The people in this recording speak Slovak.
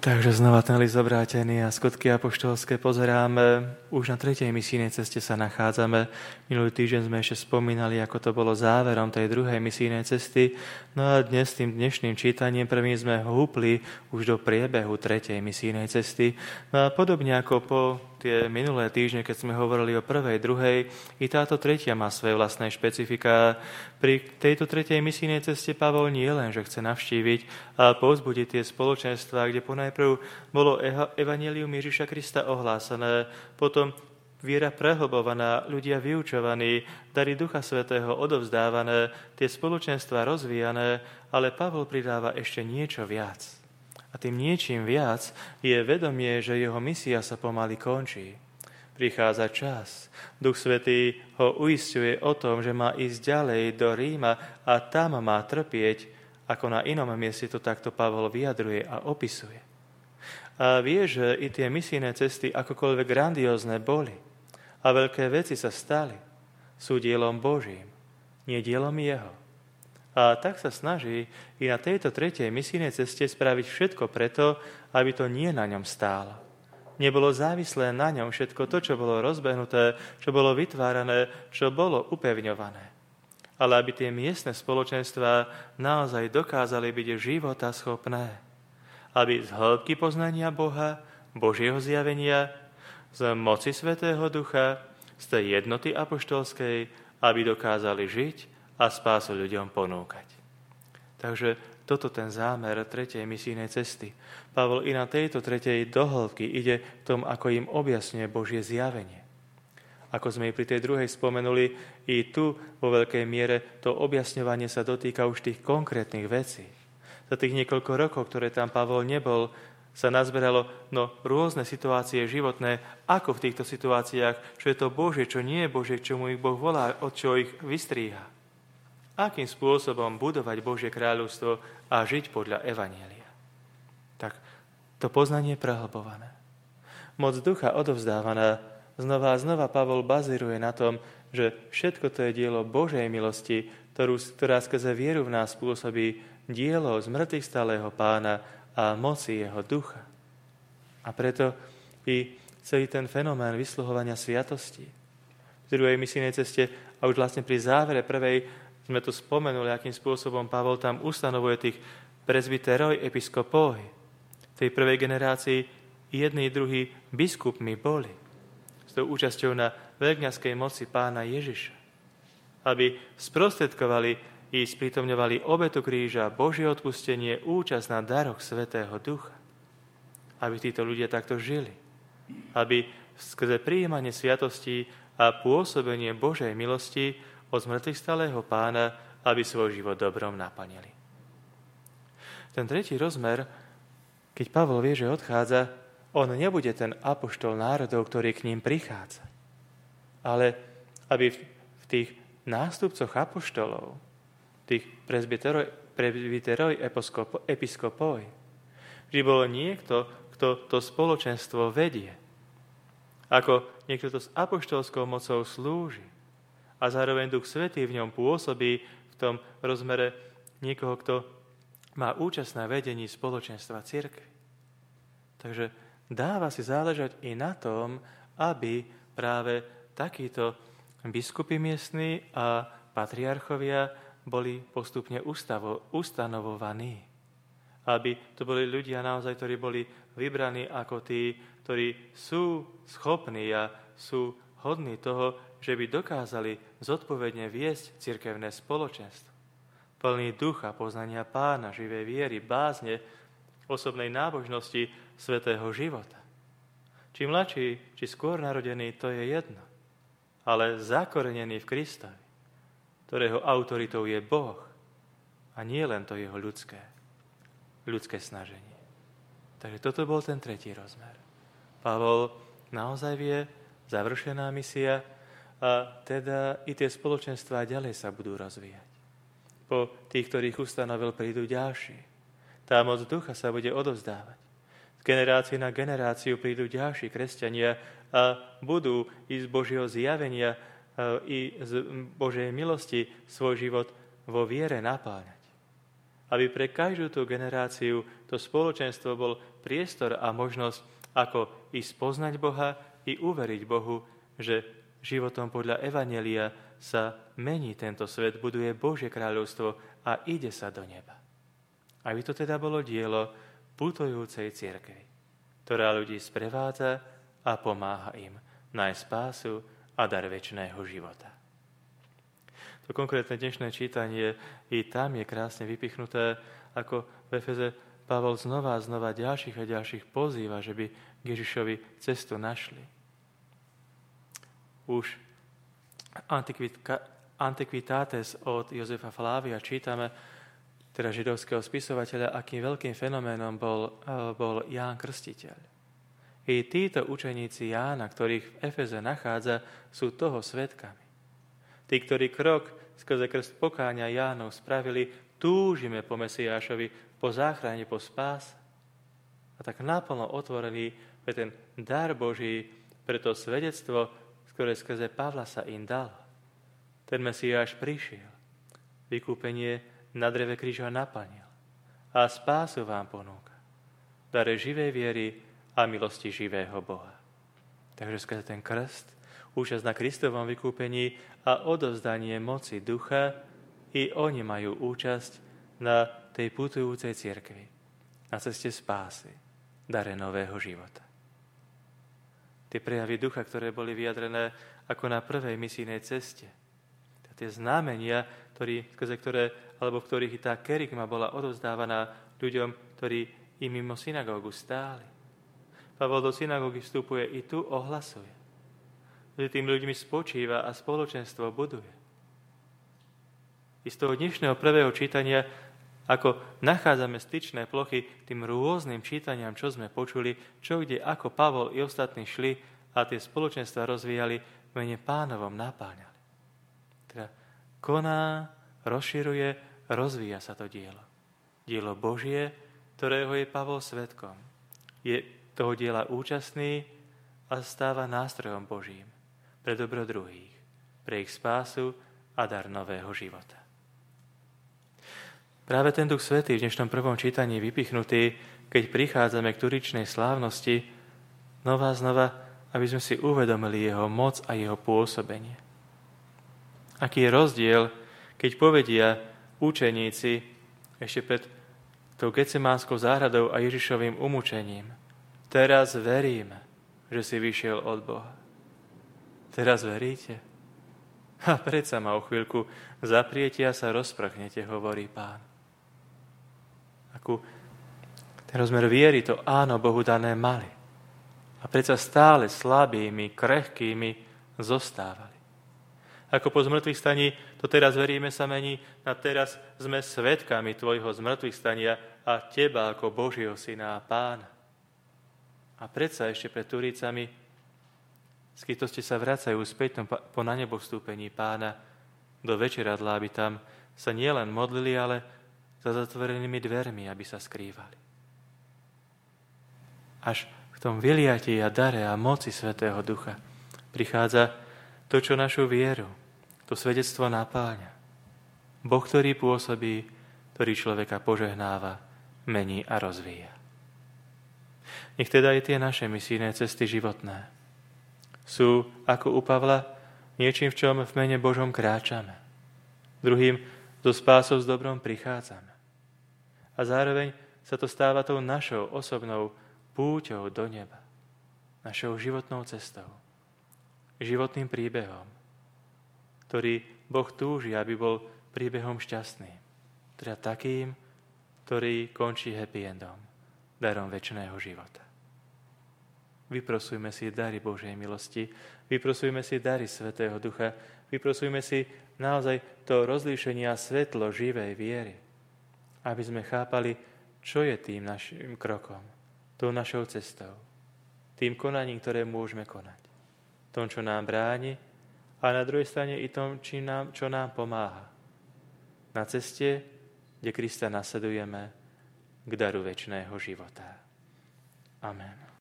Takže znova ten list obrátený a skutky apoštolské pozeráme. Už na 3. misijnej ceste sa nachádzame. Minulý týždeň sme ešte spomínali, ako to bolo záverom tej 2. misijnej cesty. No a dnes tým dnešným čítaním prvým sme húpli už do priebehu 3. misijnej cesty. No a podobne ako po tie minulé týždne, keď sme hovorili o prvej, druhej, i táto tretia má svoje vlastné špecifika. Pri tejto 3. misijnej ceste Pavol nie len, že chce navštíviť a povzbudiť tie spoločenstvá, kde ponajprv bolo evanjelium Ježiša Krista ohlásané, potom viera prehlbovaná, ľudia vyučovaní, dary Ducha Svätého odovzdávané, tie spoločenstvá rozvíjané, ale Pavol pridáva ešte niečo viac. A tým niečím viac je vedomie, že jeho misia sa pomaly končí. Prichádza čas. Duch Svätý ho uisťuje o tom, že má ísť ďalej do Ríma a tam má trpieť, ako na inom mieste to takto Pavol vyjadruje a opisuje. A vie, že i tie misijné cesty, akokoľvek grandiózne boli a veľké veci sa stali, sú dielom Božím, nie dielom jeho. A tak sa snaží i na tejto 3. misijnej ceste spraviť všetko preto, aby to nie na ňom stálo. Nebolo závislé na ňom všetko to, čo bolo rozbehnuté, čo bolo vytvárané, čo bolo upevňované. Ale aby tie miestne spoločenstvá naozaj dokázali byť životaschopné. Aby z hĺbky poznania Boha, Božieho zjavenia, z moci Svätého Ducha, z tej jednoty apoštolskej, aby dokázali žiť a spásu ľuďom ponúkať. Takže toto ten zámer 3. misijnej cesty. Pavol i na tejto 3. do hĺbky ide v tom, ako im objasňuje Božie zjavenie. Ako sme i pri tej druhej spomenuli, i tu vo veľkej miere to objasňovanie sa dotýka už tých konkrétnych vecí. Za tých niekoľko rokov, ktoré tam Pavol nebol, sa nazberalo rôzne situácie životné, ako v týchto situáciách, čo je to Božie, čo nie je Božie, k čomu ich Boh volá, od čo ich vystríha. Akým spôsobom budovať Božie kráľovstvo a žiť podľa evanjelia. Tak to poznanie je prehlbované. Moc ducha odovzdávaná, znova a znova Pavol bazíruje na tom, že všetko to je dielo Božej milosti, ktorá skrze vieru v nás spôsobí dielo zmrtvých stáleho Pána a moci jeho ducha. A preto i celý ten fenomén vysluhovania sviatosti. V 2. misijnej ceste a už vlastne pri závere prvej sme tu spomenuli, akým spôsobom Pavol tam ustanovuje tých presbyteroj episkopoi. V tej prvej generácii jedni druhí biskupmi boli s tou účasťou na veľkňazskej moci Pána Ježiša, aby sprostredkovali i sprítomňovali obetu kríža, Božie odpustenie, účasť na daroch Svätého Ducha. Aby títo ľudia takto žili. Aby skrze prijímanie sviatostí a pôsobenie Božej milosti od zmrtvých stáleho Pána, aby svoj život dobrom naplnili. Ten tretí rozmer, keď Pavol vie, že odchádza, on nebude ten apoštol národov, ktorý k ním prichádza. Ale aby v tých nástupcoch apoštolov, tých presbyteroj episkopoj, že bolo niekto, kto to spoločenstvo vedie. Ako niekto to s apoštolskou mocou slúži. A zároveň Duch Svätý v ňom pôsobí v tom rozmere niekoho, kto má účasť na vedení spoločenstva cirkvi. Takže dáva si záležať i na tom, aby práve takíto biskupy miestni a patriarchovia boli postupne ustanovovaní. Aby to boli ľudia naozaj, ktorí boli vybraní ako tí, ktorí sú schopní a sú hodní toho, že by dokázali zodpovedne viesť cirkevné spoločenstvo. Plný ducha, poznania Pána, živej viery, bázne, osobnej nábožnosti, svätého života. Či mladší, či skôr narodený, to je jedno. Ale zakorenený v Kristovi, ktorého autoritou je Boh a nie len to jeho ľudské snaženie. Takže toto bol ten tretí rozmer. Pavol naozaj vie, završená misia, a teda i tie spoločenstvá ďalej sa budú rozvíjať. Po tých, ktorých ustanovil, prídu ďalší. Tá moc ducha sa bude odovzdávať. Z generácie na generáciu prídu ďalší kresťania a budú i z Božieho zjavenia i z Božej milosti svoj život vo viere napáľať. Aby pre každú tú generáciu to spoločenstvo bol priestor a možnosť, ako i spoznať Boha, i uveriť Bohu, že životom podľa Evanjelia sa mení tento svet, buduje Božie kráľovstvo a ide sa do neba. Aby to teda bolo dielo putujúcej cirkvi, ktorá ľudí sprevádza a pomáha im nájsť spásu a dar večného života. To konkrétne dnešné čítanie i tam je krásne vypichnuté, ako v Efeze Pavol znova a znova ďalších a ďalších pozýva, že by k Ježišovi cestu našli. Už Antiquitates od Jozefa Flávia čítame, teda židovského spisovateľa, akým veľkým fenoménom bol Ján Krstiteľ. I títo učeníci Jána, ktorých v Efeze nachádza, sú toho svedkami. Tí, ktorí krok skrze krst pokáňa Jánov spravili, túžime po Mesiášovi, po záchrane, po spáse. A tak naplno otvorený pre ten dar Boží, pre to svedectvo, ktoré skrze Pavla sa im dalo. Ten Mesiáš prišiel, vykúpenie na dreve kríža naplnil a spásu vám ponúka. Dare živej viery a milosti živého Boha. Takže skrze ten krst, účasť na Kristovom vykúpení a odovzdanie moci ducha, i oni majú účasť na tej putujúcej cirkvi, na ceste spásy, dare nového života. Tie prejavy ducha, ktoré boli vyjadrené ako na prvej misijnej ceste, tie znamenia, v ktorých tá kerygma bola odovzdávaná ľuďom, ktorí i mimo synagógu stáli. Pavol do synagógy vstupuje i tu ohlasuje. Že tým ľuďmi spočíva a spoločenstvo buduje. I z toho dnešného prvého čítania, ako nachádzame styčné plochy tým rôznym čítaniam, čo sme počuli, čo kde, ako Pavol i ostatní šli a tie spoločenstva rozvíjali, v mene Pánovom napáňali. Teda koná, rozširuje, rozvíja sa to dielo. Dielo Božie, ktorého je Pavol svedkom. Je toho diela účastný a stáva nástrojom Božím pre dobro druhých, pre ich spásu a dar nového života. Práve ten Duch Svätý v dnešnom prvom čítaní vypichnutý, keď prichádzame k turičnej slávnosti, znova, aby sme si uvedomili jeho moc a jeho pôsobenie. Aký je rozdiel, keď povedia učeníci ešte pred tou Getsemánskou záhradou a Ježišovým umúčením: teraz veríme, že si vyšiel od Boha. Teraz veríte? A predsa ma o chvíľku zapriete a sa rozprchnete, hovorí Pán. Ten rozmer viery to áno Bohu dané mali. A predsa stále slabými, krehkými zostávali. Ako po zmrtvých staní, to teraz veríme sa mení na teraz sme svedkami tvojho zmrtvých stania a teba ako Božieho syna a Pána. A predsa ešte pred Turícami skytosti sa vracajú späť po na nebo vstúpení Pána do večeradla, aby tam sa nielen modlili, ale za zatvorenými dvermi, aby sa skrývali. Až v tom vyliatí a dare a moci Svätého Ducha prichádza to, čo našu vieru, to svedectvo napáňa. Boh, ktorý pôsobí, ktorý človeka požehnáva, mení a rozvíja. Nech teda aj tie naše misijné cesty životné sú, ako u Pavla, niečím, v čom v mene Božom kráčame. Druhým, so spásou s dobrom prichádzame. A zároveň sa to stáva tou našou osobnou púťou do neba. Našou životnou cestou. Životným príbehom, ktorý Boh túži, aby bol príbehom šťastným. Teda takým, ktorý končí happy endom, darom večného života. Vyprosujme si dary Božej milosti, vyprosujme si dary Svätého Ducha, vyprosujme si naozaj to rozlíšenie a svetlo živej viery, aby sme chápali, čo je tým našim krokom, tou našou cestou, tým konaním, ktoré môžeme konať, tom, čo nám bráni, a na druhej strane i tom, čo nám pomáha. Na ceste, kde Krista nasledujeme k daru večného života. Amen.